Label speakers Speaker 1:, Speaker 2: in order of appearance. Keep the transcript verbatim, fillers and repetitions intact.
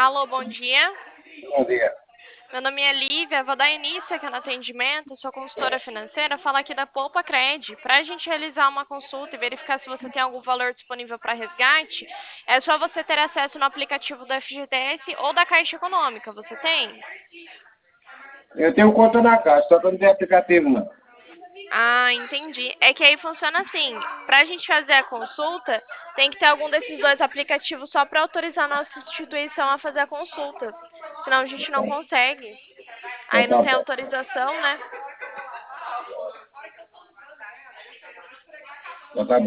Speaker 1: Alô, bom dia.
Speaker 2: Bom dia.
Speaker 1: Meu nome é Lívia, vou dar início aqui no atendimento, sou consultora financeira, falo aqui da Poupa Cred. Para a gente realizar uma consulta e verificar se você tem algum valor disponível para resgate, é só você ter acesso no aplicativo do F G T S ou da Caixa Econômica. Você tem?
Speaker 2: Eu tenho conta na Caixa, só que eu não tenho aplicativo, não.
Speaker 1: Ah, entendi. É que aí funciona assim: para a gente fazer a consulta, tem que ter algum desses dois aplicativos só para autorizar a nossa instituição a fazer a consulta. Senão a gente não consegue.
Speaker 2: Então
Speaker 1: Aí não
Speaker 2: tá
Speaker 1: tem
Speaker 2: bom.
Speaker 1: autorização, né?
Speaker 2: Então tá bom.